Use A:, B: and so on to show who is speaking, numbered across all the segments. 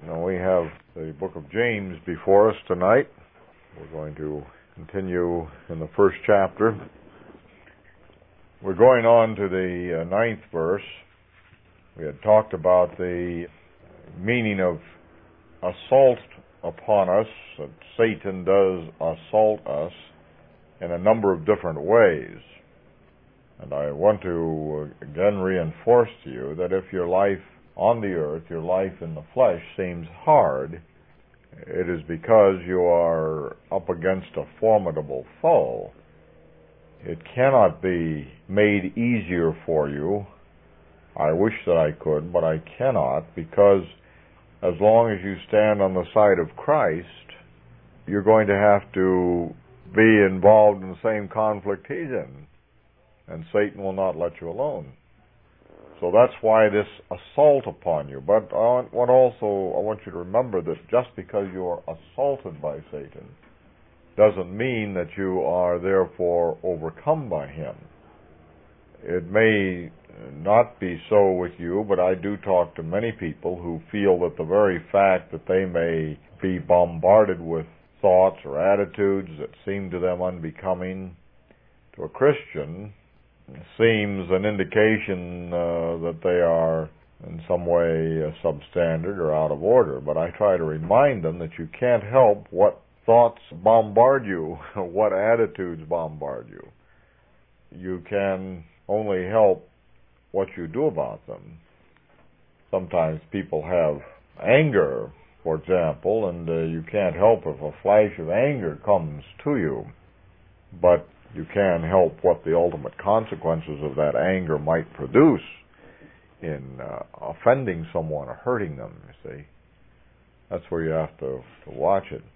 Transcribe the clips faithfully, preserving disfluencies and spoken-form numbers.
A: Now we have the book of James before us tonight. We're going to continue in the first chapter. We're going on to the uh, ninth verse. We had talked about the meaning of assault upon us, that Satan does assault us in a number of different ways. And I want to uh, again reinforce to you that if your life on the earth, your life in the flesh, seems hard, it is because you are up against a formidable foe. It cannot be made easier for you. I wish that I could, but I cannot, because as long as you stand on the side of Christ, you're going to have to be involved in the same conflict he's in, and Satan will not let you alone. So that's why this assault upon you. But I want also I want you to remember that just because you are assaulted by Satan doesn't mean that you are therefore overcome by him. It may not be so with you, but I do talk to many people who feel that the very fact that they may be bombarded with thoughts or attitudes that seem to them unbecoming to a Christian seems an indication uh, that they are in some way uh, substandard or out of order. But I try to remind them that you can't help what thoughts bombard you, what attitudes bombard you. You can only help what you do about them. Sometimes people have anger, for example, and uh, you can't help if a flash of anger comes to you. But you can help what the ultimate consequences of that anger might produce in uh, offending someone or hurting them, you see. That's where you have to, to watch it.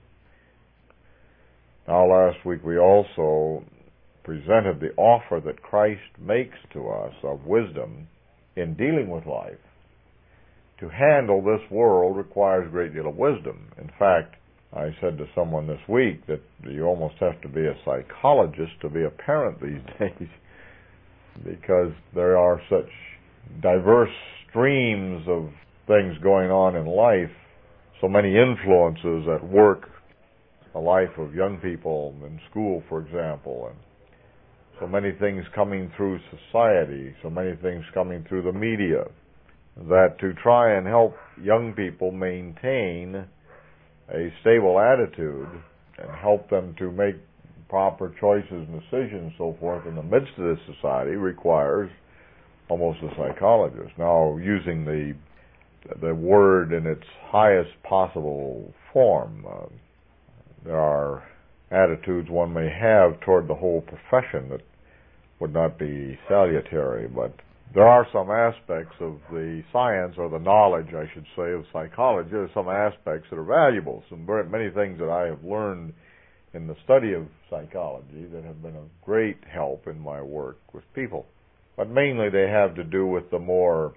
A: Now, last week we also presented the offer that Christ makes to us of wisdom in dealing with life. To handle this world requires a great deal of wisdom. In fact, I said to someone this week that you almost have to be a psychologist to be a parent these days, because there are such diverse streams of things going on in life, so many influences at work, the life of young people in school, for example, and so many things coming through society, so many things coming through the media, that to try and help young people maintain a stable attitude and help them to make proper choices and decisions and so forth in the midst of this society requires almost a psychologist. Now, using the the word in its highest possible form, uh, there are attitudes one may have toward the whole profession that would not be salutary, but there are some aspects of the science, or the knowledge, I should say, of psychology. There are some aspects that are valuable, some very, many things that I have learned in the study of psychology that have been of great help in my work with people. But mainly they have to do with the more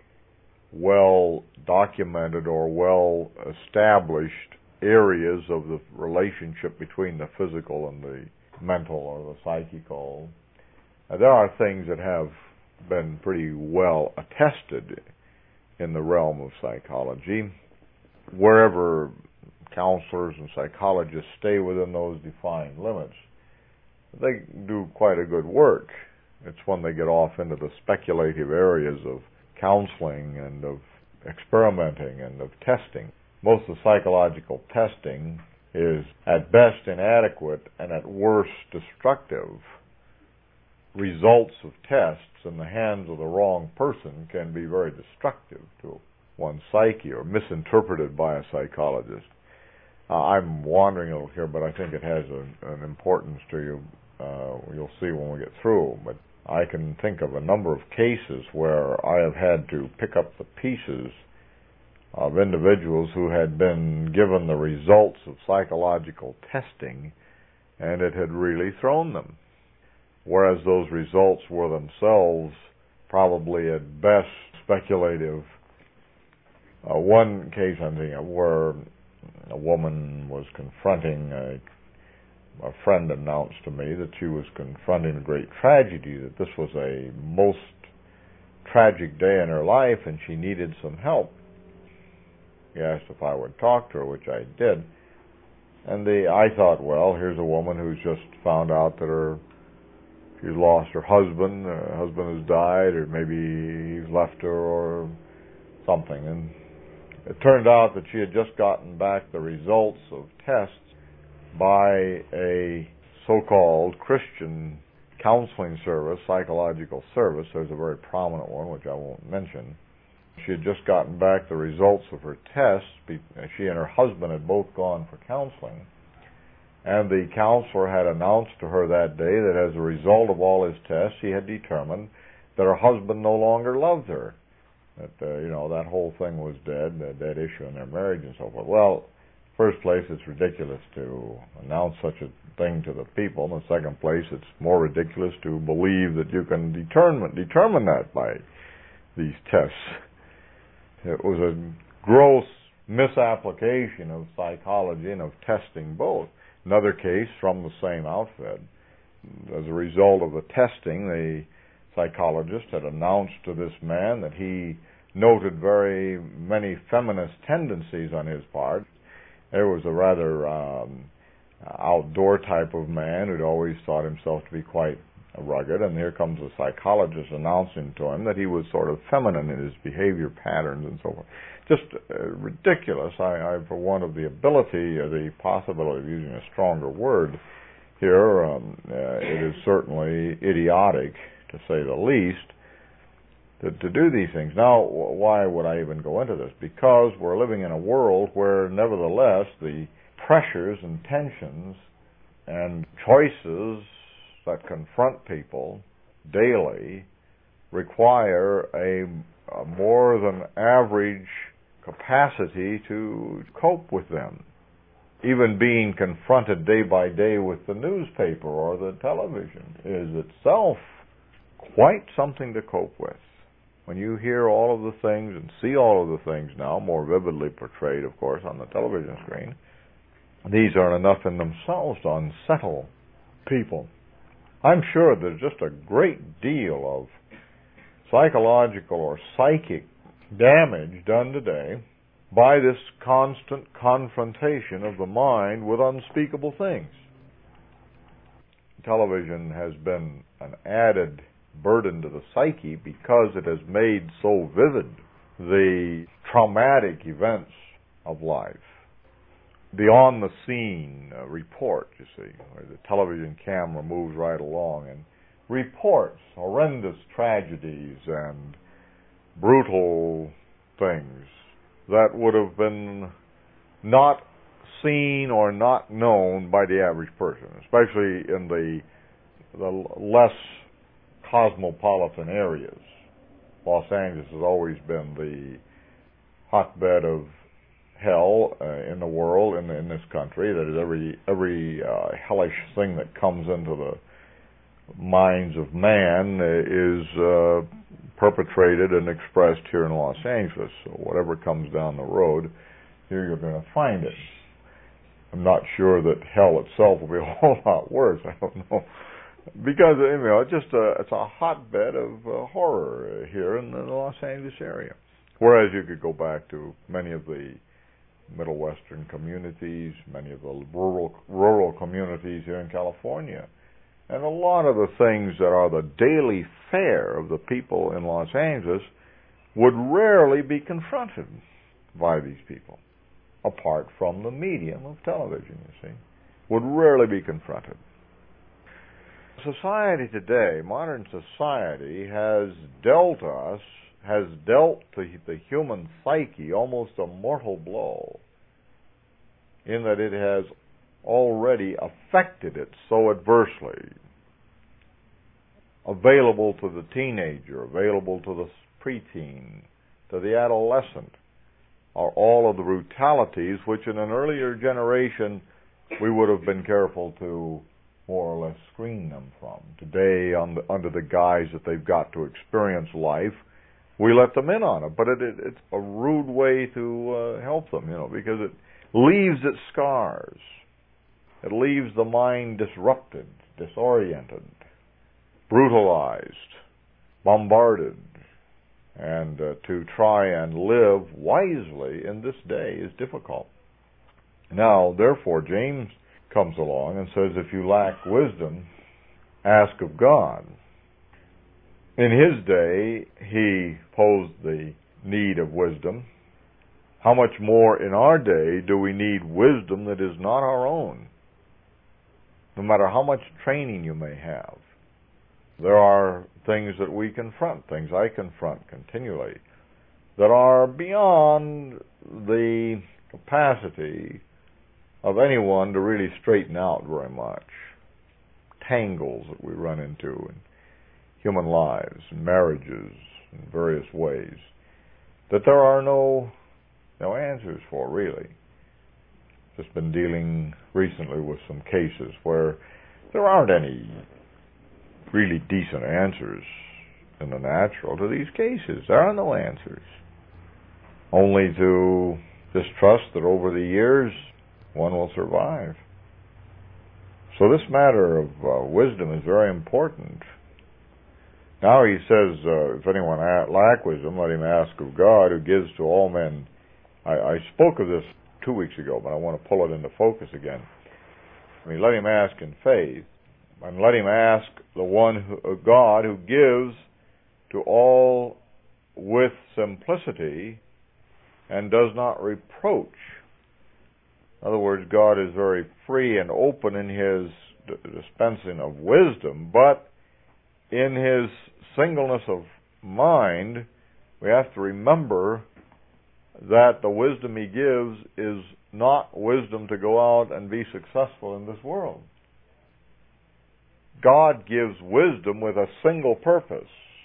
A: well-documented or well-established areas of the relationship between the physical and the mental or the psychical. Now, there are things that have been pretty well attested in the realm of psychology. Wherever counselors and psychologists stay within those defined limits, they do quite a good work. It's when they get off into the speculative areas of counseling and of experimenting and of testing. Most of the psychological testing is at best inadequate and at worst destructive. Results of tests in the hands of the wrong person can be very destructive to one's psyche or misinterpreted by a psychologist. Uh, I'm wandering a little here, but I think it has a, an importance to you. Uh, you'll see when we get through. But I can think of a number of cases where I have had to pick up the pieces of individuals who had been given the results of psychological testing, and it had really thrown them. Whereas those results were themselves probably at best speculative. Uh, one case I'm thinking of where a woman was confronting, a, a friend announced to me that she was confronting a great tragedy, that this was a most tragic day in her life and she needed some help. He asked if I would talk to her, which I did. And the I thought, well, here's a woman who's just found out that her she's lost her husband, her husband has died, or maybe he's left her, or something. And it turned out that she had just gotten back the results of tests by a so-called Christian counseling service, psychological service. There's a very prominent one, which I won't mention. She had just gotten back the results of her tests. She and her husband had both gone for counseling. And the counselor had announced to her that day that as a result of all his tests, he had determined that her husband no longer loved her. That, uh, you know, that whole thing was dead, a dead issue in their marriage and so forth. Well, first place, it's ridiculous to announce such a thing to the people. In the second place, it's more ridiculous to believe that you can determine, determine that by these tests. It was a gross misapplication of psychology and of testing both. Another case from the same outfit. As a result of the testing, the psychologist had announced to this man that he noted very many feminist tendencies on his part. There was a rather um, outdoor type of man who'd always thought himself to be quite rugged, and here comes a psychologist announcing to him that he was sort of feminine in his behavior patterns and so forth. Just uh, ridiculous. I, I, for want of the ability or the possibility of using a stronger word here, um, uh, it is certainly idiotic, to say the least, to, to do these things. Now, why would I even go into this? Because we're living in a world where, nevertheless, the pressures and tensions and choices that confront people daily require a, a more than average capacity to cope with them. Even being confronted day by day with the newspaper or the television is itself quite something to cope with. When you hear all of the things and see all of the things now, more vividly portrayed, of course, on the television screen, these are enough in themselves to unsettle people. I'm sure there's just a great deal of psychological or psychic damage done today by this constant confrontation of the mind with unspeakable things. Television has been an added burden to the psyche because it has made so vivid the traumatic events of life. The on-the-scene uh, report, you see, where the television camera moves right along and reports horrendous tragedies and brutal things that would have been not seen or not known by the average person, especially in the the less cosmopolitan areas. Los Angeles has always been the hotbed of hell uh, in the world, in, in this country. That is, every every uh, hellish thing that comes into the minds of man is uh, perpetrated and expressed here in Los Angeles. So whatever comes down the road, here you're going to find it. I'm not sure that hell itself will be a whole lot worse. I don't know. Because, you know, it's just a, it's a hotbed of uh, horror here in the Los Angeles area. Whereas you could go back to many of the Middle Western communities, many of the rural rural communities here in California. And a lot of the things that are the daily fare of the people in Los Angeles would rarely be confronted by these people, apart from the medium of television, you see, would rarely be confronted. Society today, modern society, has dealt us, has dealt to the human psyche almost a mortal blow, in that it has already affected it so adversely. Available to the teenager, available to the preteen, to the adolescent, are all of the brutalities which in an earlier generation we would have been careful to more or less screen them from. Today, on the, under the guise that they've got to experience life, we let them in on it. But it, it, it's a rude way to uh, help them, you know, because it leaves its scars. It leaves the mind disrupted, disoriented, brutalized, bombarded, And uh, to try and live wisely in this day is difficult. Now, therefore, James comes along and says, if you lack wisdom, ask of God. In his day, he posed the need of wisdom. How much more in our day do we need wisdom that is not our own? No matter how much training you may have, there are things that we confront, things I confront continually, that are beyond the capacity of anyone to really straighten out very much. Tangles that we run into in human lives, and marriages, in various ways, that there are no no answers for, really. Just been dealing recently with some cases where there aren't any really decent answers in the natural to these cases. There are no answers. Only to distrust that over the years one will survive. So this matter of uh, wisdom is very important. Now he says, uh, if anyone lack wisdom, let him ask of God, who gives to all men. I, I spoke of this two weeks ago, but I want to pull it into focus again. I mean, let him ask in faith, and let him ask the one who, God who gives to all with simplicity and does not reproach. In other words, God is very free and open in his dispensing of wisdom, but in his singleness of mind, we have to remember that the wisdom he gives is not wisdom to go out and be successful in this world. God gives wisdom with a single purpose.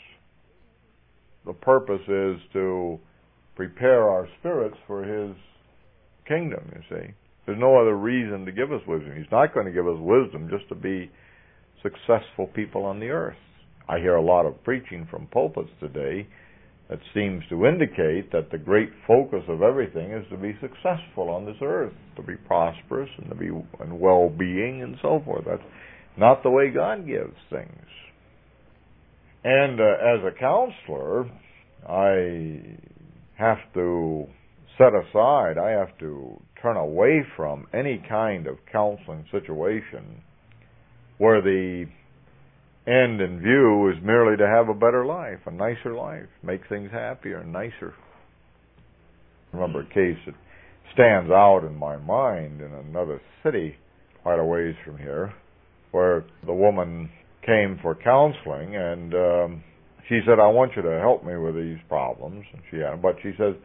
A: The purpose is to prepare our spirits for his kingdom, you see. There's no other reason to give us wisdom. He's not going to give us wisdom just to be successful people on the earth. I hear a lot of preaching from pulpits today that seems to indicate that the great focus of everything is to be successful on this earth, to be prosperous and to be in well-being and so forth. That's not the way God gives things. And uh, as a counselor, I have to set aside, I have to turn away from any kind of counseling situation where the end in view is merely to have a better life, a nicer life, make things happier and nicer. I remember a case that stands out in my mind in another city quite a ways from here, where the woman came for counseling, and um, she said, I want you to help me with these problems. And she had, but she says,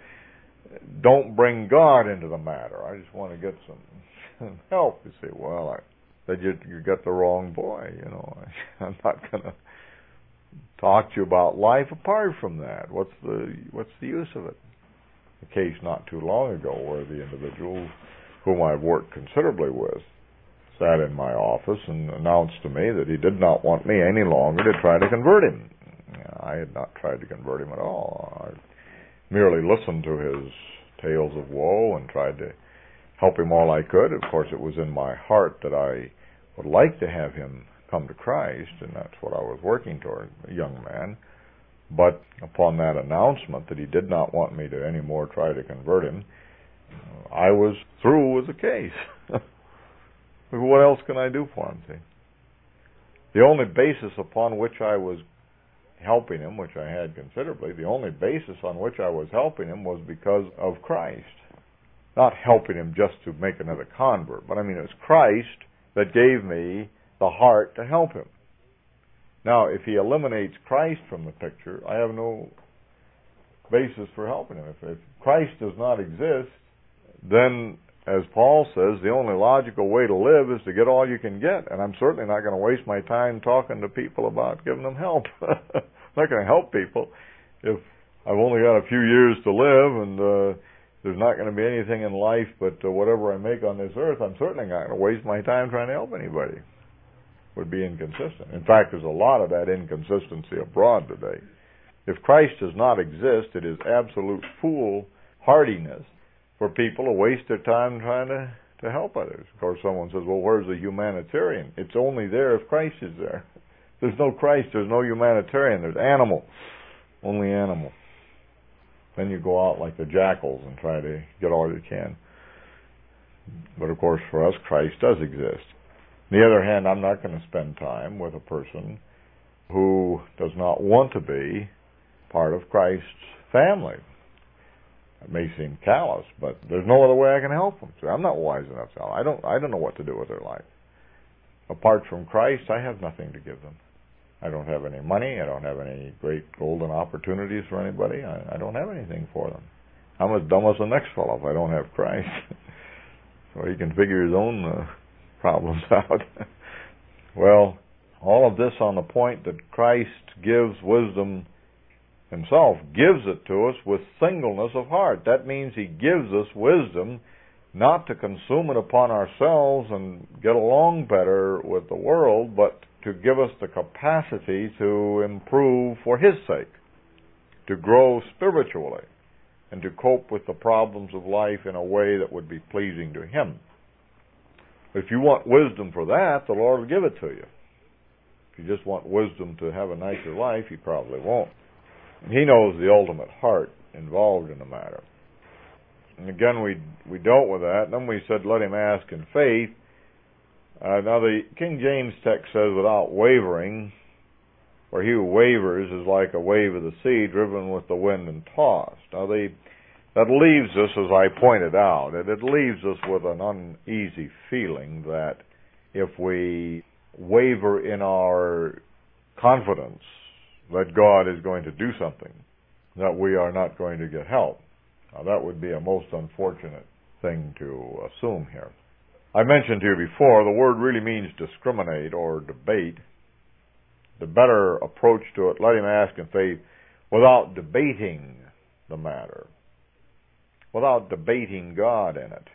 A: don't bring God into the matter. I just want to get some help. You say, well, I that you you got the wrong boy, you know. I'm not going to talk to you about life apart from that. What's the what's the use of it? A case not too long ago where the individual whom I've worked considerably with sat in my office and announced to me that he did not want me any longer to try to convert him. I had not tried to convert him at all. I merely listened to his tales of woe and tried to help him all I could. Of course, it was in my heart that I would like to have him come to Christ, and that's what I was working toward, a young man. But upon that announcement that he did not want me to anymore try to convert him, I was through with the case. What else can I do for him, see? The only basis upon which I was helping him, which I had considerably, the only basis on which I was helping him was because of Christ. Not helping him just to make another convert, but I mean it was Christ that gave me the heart to help him. Now, if he eliminates Christ from the picture, I have no basis for helping him. If, if Christ does not exist, then, as Paul says, the only logical way to live is to get all you can get, and I'm certainly not going to waste my time talking to people about giving them help. I'm not going to help people if I've only got a few years to live and uh, there's not going to be anything in life but uh, whatever I make on this earth. I'm certainly not going to waste my time trying to help anybody. It would be inconsistent. In fact, there's a lot of that inconsistency abroad today. If Christ does not exist, it is absolute foolhardiness for people to waste their time trying to, to help others. Of course, someone says, well, where's the humanitarian? It's only there if Christ is there. There's no Christ, there's no humanitarian, there's animal. Only animal. Then you go out like the jackals and try to get all you can. But of course, for us, Christ does exist. On the other hand, I'm not going to spend time with a person who does not want to be part of Christ's family. It may seem callous, but there's no other way I can help them. So I'm not wise enough to help. I don't. I don't know what to do with their life. Apart from Christ, I have nothing to give them. I don't have any money. I don't have any great golden opportunities for anybody. I, I don't have anything for them. I'm as dumb as the next fellow if I don't have Christ. So he can figure his own uh, problems out. Well, all of this on the point that Christ gives wisdom himself, gives it to us with singleness of heart. That means he gives us wisdom not to consume it upon ourselves and get along better with the world, but to give us the capacity to improve for his sake, to grow spiritually, and to cope with the problems of life in a way that would be pleasing to him. If you want wisdom for that, the Lord will give it to you. If you just want wisdom to have a nicer life, he probably won't. And he knows the ultimate heart involved in the matter. And again, we we dealt with that. And then we said, let him ask in faith. Uh, now, the King James text says, without wavering, where he who wavers is like a wave of the sea driven with the wind and tossed. Now, the, that leaves us, as I pointed out, it, it leaves us with an uneasy feeling that if we waver in our confidence that God is going to do something, that we are not going to get help. Now, that would be a most unfortunate thing to assume here. I mentioned to you before, the word really means discriminate or debate. The better approach to it, let him ask in faith without debating the matter, without debating God in it.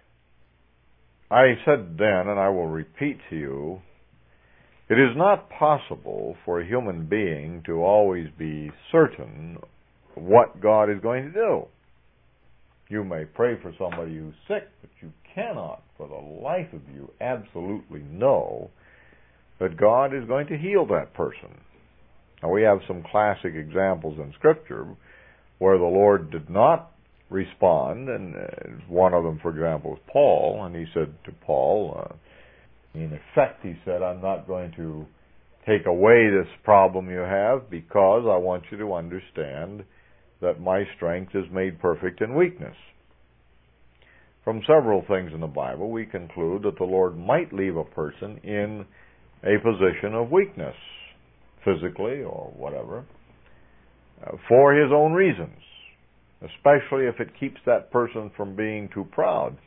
A: I said then, and I will repeat to you, it is not possible for a human being to always be certain what God is going to do. You may pray for somebody who's sick, but you cannot, for the life of you, absolutely know that God is going to heal that person. Now, we have some classic examples in Scripture where the Lord did not respond, and uh, one of them, for example, is Paul, and he said to Paul, uh, in effect, he said, I'm not going to take away this problem you have because I want you to understand that my strength is made perfect in weakness. From several things in the Bible, we conclude that the Lord might leave a person in a position of weakness, physically or whatever, uh, for his own reasons, especially if it keeps that person from being too proud.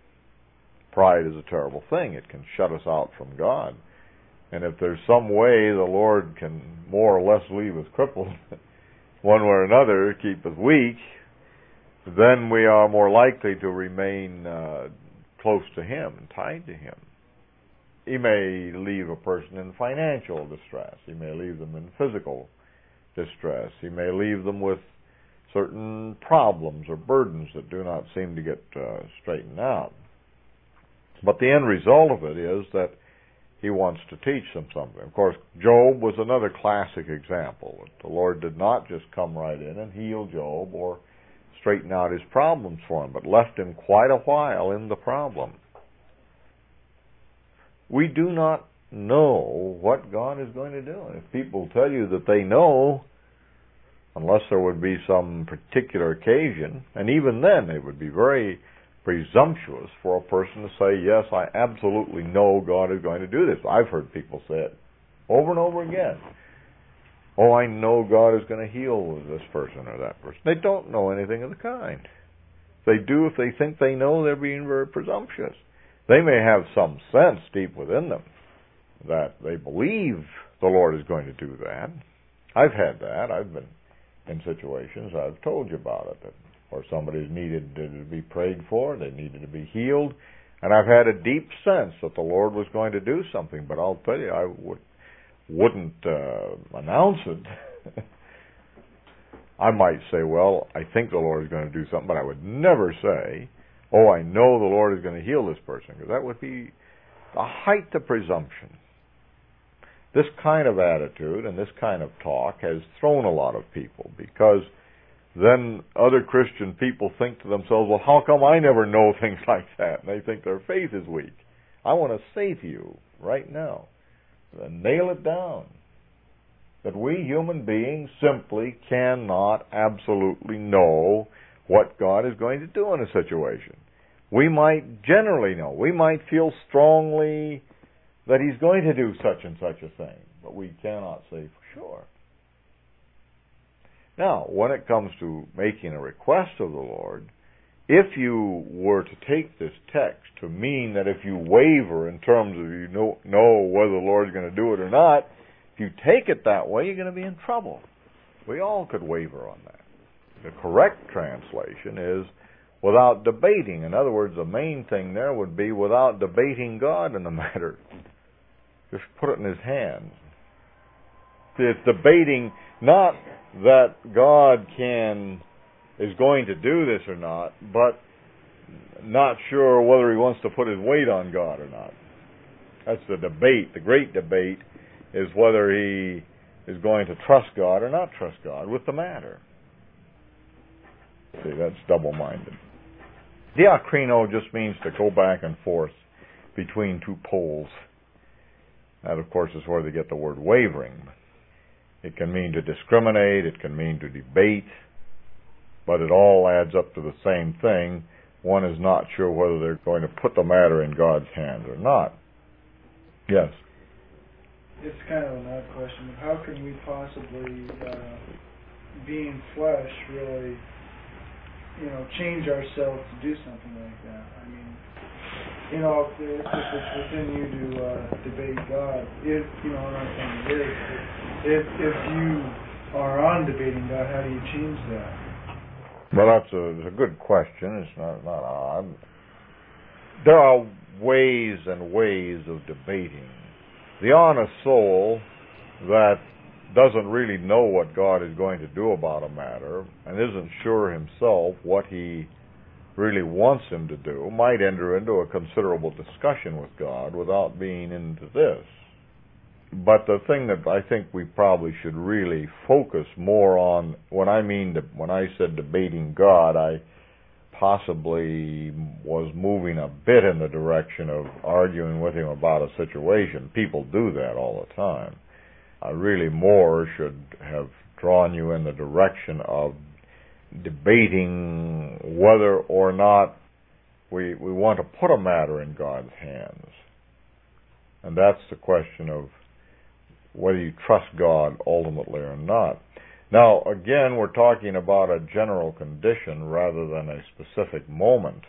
A: Pride is a terrible thing. It can shut us out from God. And if there's some way the Lord can more or less leave us crippled, one way or another, keep us weak, then we are more likely to remain uh, close to him and tied to him. He may leave a person in financial distress. He may leave them in physical distress. He may leave them with certain problems or burdens that do not seem to get uh, straightened out. But the end result of it is that he wants to teach them something. Of course, Job was another classic example. The Lord did not just come right in and heal Job or straighten out his problems for him, but left him quite a while in the problem. We do not know what God is going to do. And if people tell you that they know, unless there would be some particular occasion, and even then it would be very presumptuous for a person to say, yes, I absolutely know God is going to do this. I've heard people say it over and over again. Oh, I know God is going to heal this person or that person. They don't know anything of the kind. If they do, if they think they know, they're being very presumptuous. They may have some sense deep within them that they believe the Lord is going to do that. I've had that. I've been in situations, I've told you about it, that or somebody's needed to be prayed for, they needed to be healed, and I've had a deep sense that the Lord was going to do something, but I'll tell you, I would, wouldn't uh, announce it. I might say, well, I think the Lord is going to do something, but I would never say, oh, I know the Lord is going to heal this person, because that would be the height of presumption. This kind of attitude and this kind of talk has thrown a lot of people, because then other Christian people think to themselves, well, how come I never know things like that? And they think their faith is weak. I want to say to you right now, nail it down, that we human beings simply cannot absolutely know what God is going to do in a situation. We might generally know. We might feel strongly that He's going to do such and such a thing, but we cannot say for sure. Now, when it comes to making a request of the Lord, if you were to take this text to mean that if you waver in terms of you know, know whether the Lord's going to do it or not, if you take it that way, you're going to be in trouble. We all could waver on that. The correct translation is without debating. In other words, the main thing there would be without debating God in the matter. Just put it in His hands. It's debating not that God can is going to do this or not, but not sure whether He wants to put His weight on God or not. That's the debate. The great debate is whether He is going to trust God or not trust God with the matter. See, that's double-minded. Diakrino just means to go back and forth between two poles. That, of course, is where they get the word wavering. It can mean to discriminate, it can mean to debate, but it all adds up to the same thing. One is not sure whether they're going to put the matter in God's hands or not. Yes?
B: It's kind of an odd question, but how can we possibly, uh, being flesh, really, you know, change ourselves to do something like that? I mean, you know, if, if it's within you to uh, debate God, if, you know, I'm not saying it is, but if, if you are on debating God, how do you change that?
A: Well, that's a, it's a good question. It's not, not odd. There are ways and ways of debating. The honest soul that doesn't really know what God is going to do about a matter and isn't sure himself what He really wants him to do might enter into a considerable discussion with God without being into this. But the thing that I think we probably should really focus more on, when I mean, when I said debating God, I possibly was moving a bit in the direction of arguing with Him about a situation. People do that all the time. I really more should have drawn you in the direction of debating whether or not we we want to put a matter in God's hands. And that's the question of whether you trust God ultimately or not. Now, again, we're talking about a general condition rather than a specific moment.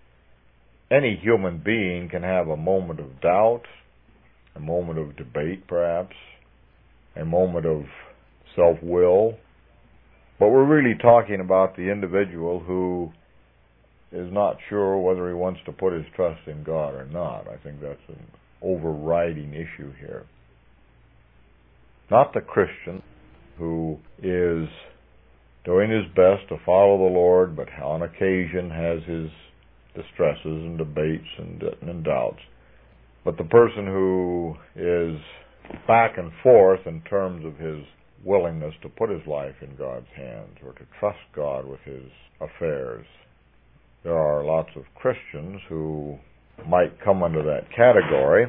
A: Any human being can have a moment of doubt, a moment of debate perhaps, a moment of self-will, but we're really talking about the individual who is not sure whether he wants to put his trust in God or not. I think that's an overriding issue here. Not the Christian who is doing his best to follow the Lord, but on occasion has his distresses and debates and, and doubts. But the person who is back and forth in terms of his willingness to put his life in God's hands or to trust God with his affairs. There are lots of Christians who might come under that category.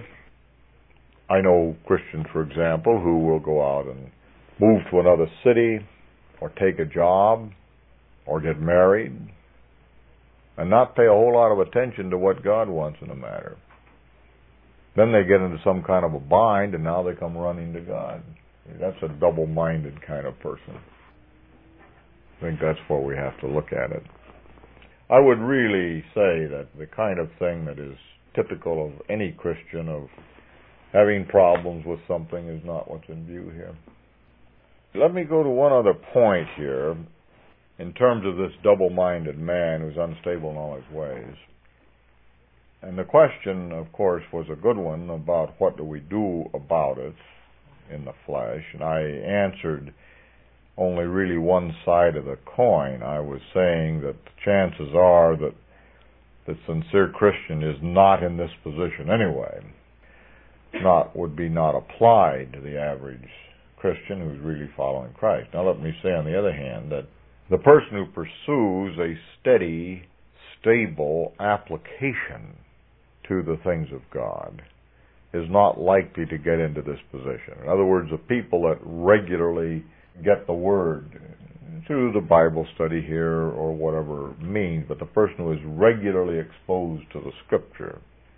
A: I know Christians, for example, who will go out and move to another city or take a job or get married and not pay a whole lot of attention to what God wants in the matter. Then they get into some kind of a bind and now they come running to God. That's a double-minded kind of person. I think that's where we have to look at it. I would really say that the kind of thing that is typical of any Christian of having problems with something is not what's in view here. Let me go to one other point here in terms of this double-minded man who's unstable in all his ways. And the question, of course, was a good one about what do we do about it in the flesh. And I answered only really one side of the coin. I was saying that the chances are that the sincere Christian is not in this position anyway. Not would be not applied to the average Christian who's really following Christ. Now let me say on the other hand that The person who pursues a steady, stable application to the things of God is not likely to get into this position. In other words, the people that regularly get the Word through the Bible study here or whatever means, but the person who is regularly exposed to the Scripture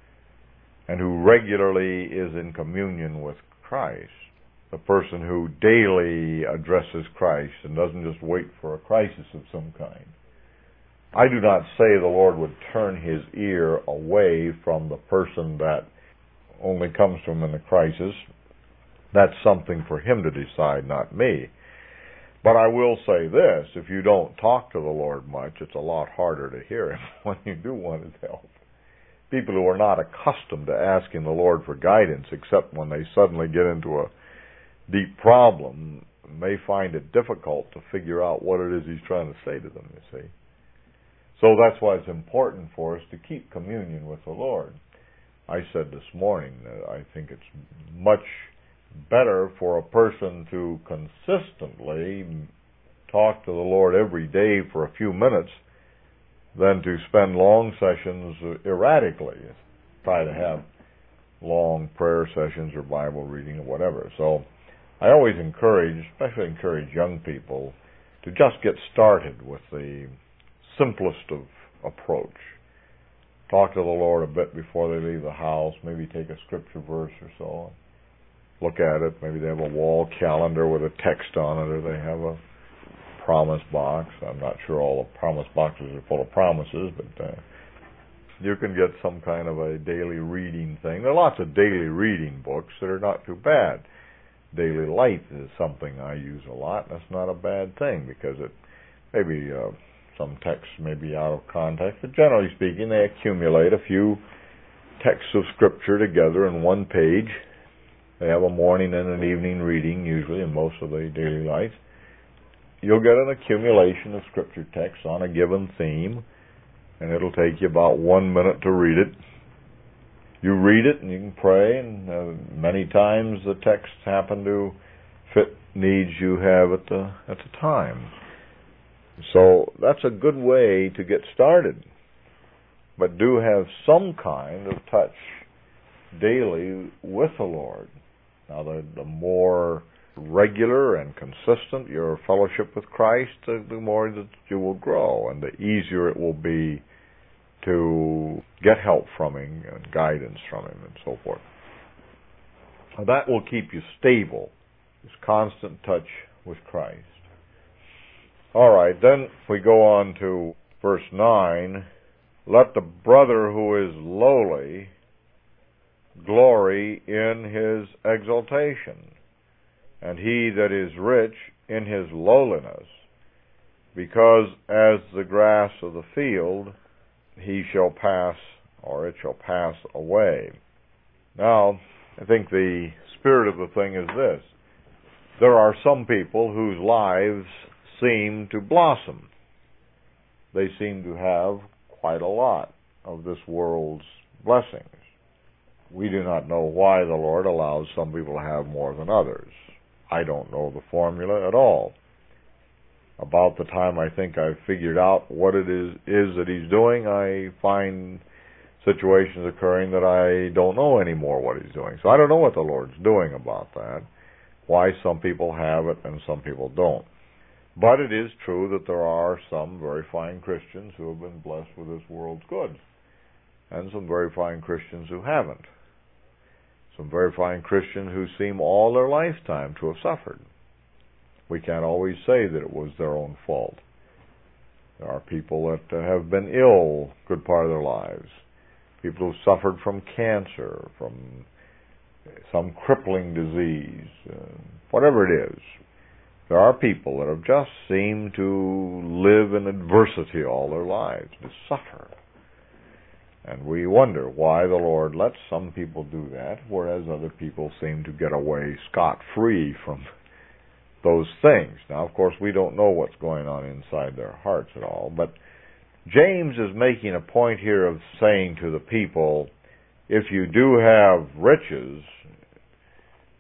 A: and who regularly is in communion with Christ, the person who daily addresses Christ and doesn't just wait for a crisis of some kind. I do not say the Lord would turn His ear away from the person that only comes to Him in a crisis. That's something for Him to decide, not me. But I will say this, if you don't talk to the Lord much, it's a lot harder to hear Him when you do want His help. People who are not accustomed to asking the Lord for guidance, except when they suddenly get into a deep problem, may find it difficult to figure out what it is He's trying to say to them, you see. So that's why it's important for us to keep communion with the Lord. I said this morning that I think it's much better for a person to consistently talk to the Lord every day for a few minutes than to spend long sessions erratically. Try to have long prayer sessions or Bible reading or whatever. So I always encourage, especially encourage young people, to just get started with the simplest of approach. Talk to the Lord a bit before they leave the house, maybe take a scripture verse or so, look at it. Maybe they have a wall calendar with a text on it, or they have a promise box. I'm not sure all the promise boxes are full of promises, but uh, you can get some kind of a daily reading thing. There are lots of daily reading books that are not too bad. Daily Light is something I use a lot. That's not a bad thing, because it maybe uh, some texts may be out of context, but generally speaking, they accumulate a few texts of Scripture together in one page. They have a morning and an evening reading, usually, in most of the Daily Lights. You'll get an accumulation of Scripture texts on a given theme, and it'll take you about one minute to read it. You read it, and you can pray, and uh, many times the texts happen to fit needs you have at the at the time. So that's a good way to get started. But do have some kind of touch daily with the Lord. Now, the, the more regular and consistent your fellowship with Christ, the, the more that you will grow, and the easier it will be to get help from Him and guidance from Him and so forth. Now, that will keep you stable, this constant touch with Christ. All right, then we go on to verse nine. Let the brother who is lowly glory in his exaltation, and he that is rich in his lowliness, because as the grass of the field, he shall pass, or it shall pass away. Now, I think the spirit of the thing is this. There are some people whose lives seem to blossom. They seem to have quite a lot of this world's blessings. We do not know why the Lord allows some people to have more than others. I don't know the formula at all. About the time I think I've figured out what it is, is that He's doing, I find situations occurring that I don't know anymore what He's doing. So I don't know what the Lord's doing about that, why some people have it and some people don't. But it is true that there are some very fine Christians who have been blessed with this world's goods, and some very fine Christians who haven't. Some very fine Christians who seem all their lifetime to have suffered. We can't always say that it was their own fault. There are people that uh, have been ill a good part of their lives. People who suffered from cancer, from some crippling disease, uh, whatever it is. There are people that have just seemed to live in adversity all their lives, to suffer. And we wonder why the Lord lets some people do that, whereas other people seem to get away scot-free from those things. Now, of course, we don't know what's going on inside their hearts at all, but James is making a point here of saying to the people, if you do have riches,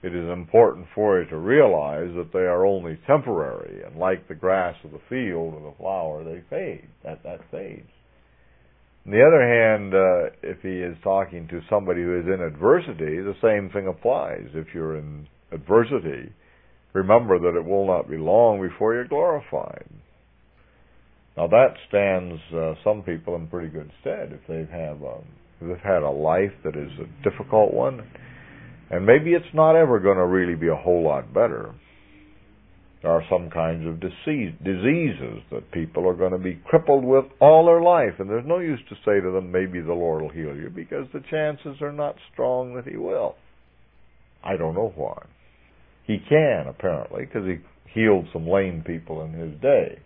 A: it is important for you to realize that they are only temporary, and like the grass of the field or the flower, they fade. That that fades. On the other hand, uh, if he is talking to somebody who is in adversity, the same thing applies. If you're in adversity, remember that it will not be long before you're glorified. Now that stands uh, some people in pretty good stead if they've have um, if they've had a life that is a difficult one, and maybe it's not ever going to really be a whole lot better. There are some kinds of disease, diseases that people are going to be crippled with all their life, and there's no use to say to them, maybe the Lord will heal you, because the chances are not strong that He will. I don't know why. He can, apparently, because He healed some lame people in His day.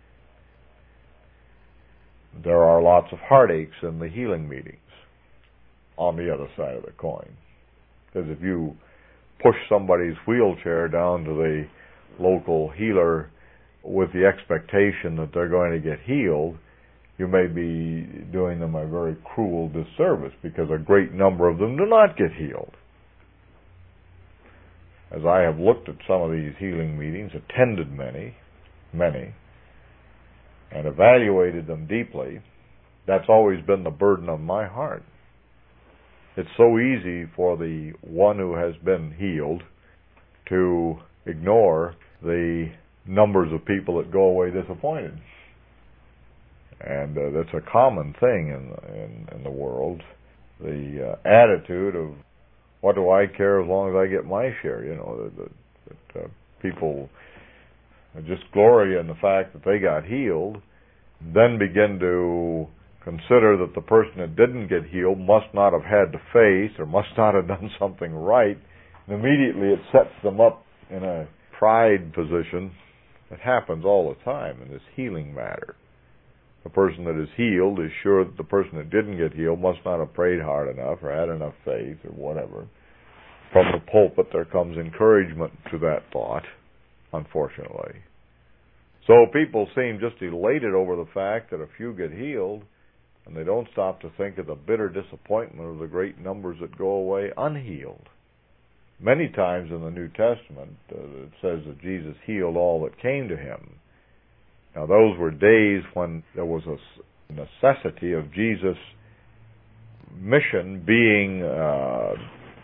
A: There are lots of heartaches in the healing meetings on the other side of the coin. Because if you push somebody's wheelchair down to the local healer with the expectation that they're going to get healed, you may be doing them a very cruel disservice, because a great number of them do not get healed. As I have looked at some of these healing meetings, attended many, many, and evaluated them deeply, that's always been the burden of my heart. It's so easy for the one who has been healed to ignore the numbers of people that go away disappointed. And uh, that's a common thing in, in, in the world. The uh, attitude of, what do I care as long as I get my share? You know, that, that uh, people just glory in the fact that they got healed, then begin to consider that the person that didn't get healed must not have had the faith or must not have done something right. And immediately it sets them up in a pride position. It happens all the time in this healing matter. The person that is healed is sure that the person that didn't get healed must not have prayed hard enough or had enough faith or whatever. From the pulpit there comes encouragement to that thought, unfortunately. So people seem just elated over the fact that a few get healed, and they don't stop to think of the bitter disappointment of the great numbers that go away unhealed. Many times in the New Testament, uh, it says that Jesus healed all that came to Him. Now, those were days when there was a necessity of Jesus' mission being uh,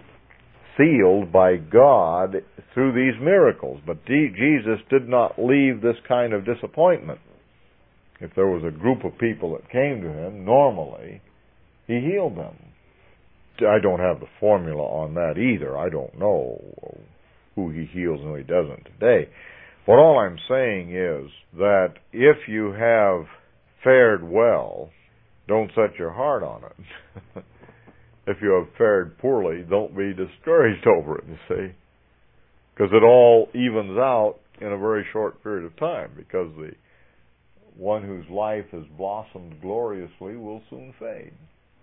A: sealed by God through these miracles. But D- Jesus did not leave this kind of disappointment. If there was a group of people that came to Him, normally, He healed them. I don't have the formula on that either. I don't know who He heals and who He doesn't today. But all I'm saying is that if you have fared well, don't set your heart on it. If you have fared poorly, don't be discouraged over it, you see. Because it all evens out in a very short period of time, because the one whose life has blossomed gloriously will soon fade.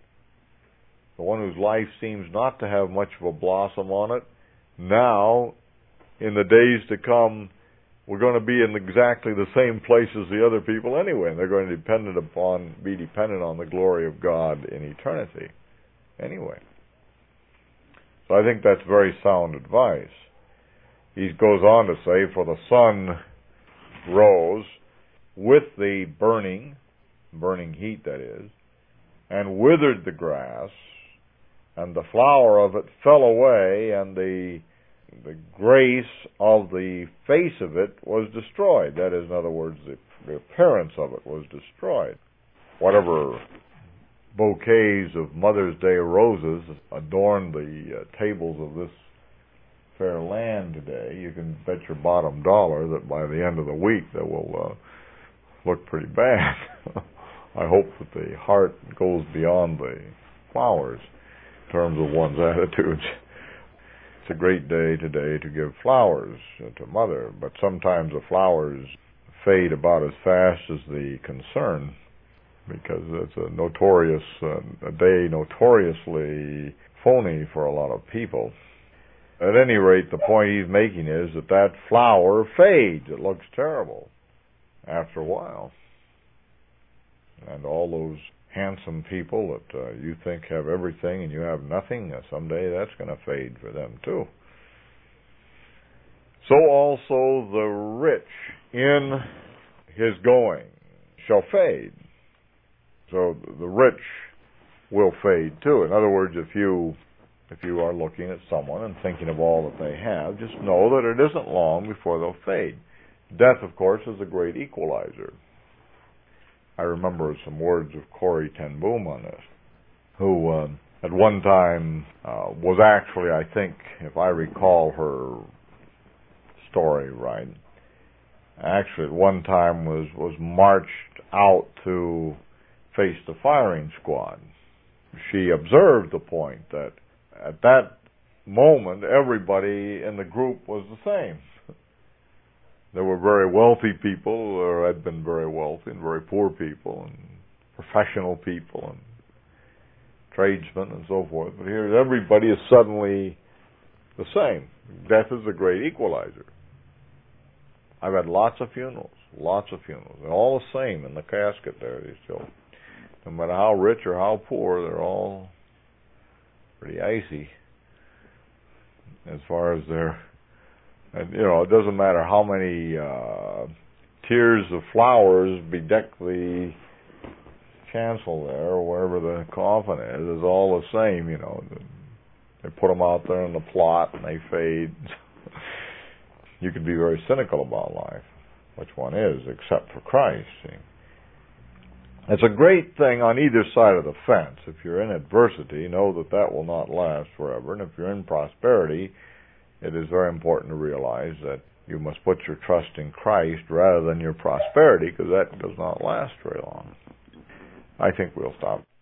A: The one whose life seems not to have much of a blossom on it, now, in the days to come, we're going to be in exactly the same place as the other people anyway, and they're going to dependent upon, be dependent on the glory of God in eternity anyway. So I think that's very sound advice. He goes on to say, for the sun rose with the burning, burning heat that is, and withered the grass, and the flower of it fell away, and the the grace of the face of it was destroyed. That is, in other words, the, the appearance of it was destroyed. Whatever bouquets of Mother's Day roses adorn the uh, tables of this fair land today, you can bet your bottom dollar that by the end of the week they will uh, look pretty bad. I hope that the heart goes beyond the flowers in terms of one's attitudes. It's a great day today to give flowers to Mother, but sometimes the flowers fade about as fast as the concern, because it's a notorious, uh, a day notoriously phony for a lot of people. At any rate, the point he's making is that that flower fades. It looks terrible after a while. And all those handsome people that uh, you think have everything and you have nothing, uh, someday that's going to fade for them too. so also the rich in his going shall fade. So the rich will fade too. In other words, if you if you are looking at someone and thinking of all that they have, just know that it isn't long before they'll fade. Death, of course, is a great equalizer. I remember some words of Corrie ten Boom on this, who uh, at one time uh, was actually, I think, if I recall her story right, actually at one time was, was marched out to face the firing squad. She observed the point that at that moment everybody in the group was the same. There were very wealthy people, or had been very wealthy, and very poor people, and professional people, and tradesmen, and so forth. But here everybody is suddenly the same. Death is a great equalizer. I've had lots of funerals, lots of funerals. They're all the same in the casket there. They still, no matter how rich or how poor, they're all pretty icy as far as their, and you know, it doesn't matter how many uh, tiers of flowers bedeck the chancel there, or wherever the coffin is, it's all the same, you know. They put them out there in the plot and they fade. You can be very cynical about life, which one is, except for Christ. See? It's a great thing on either side of the fence. If you're in adversity, know that that will not last forever. And if you're in prosperity, it is very important to realize that you must put your trust in Christ rather than your prosperity, because that does not last very long. I think we'll stop.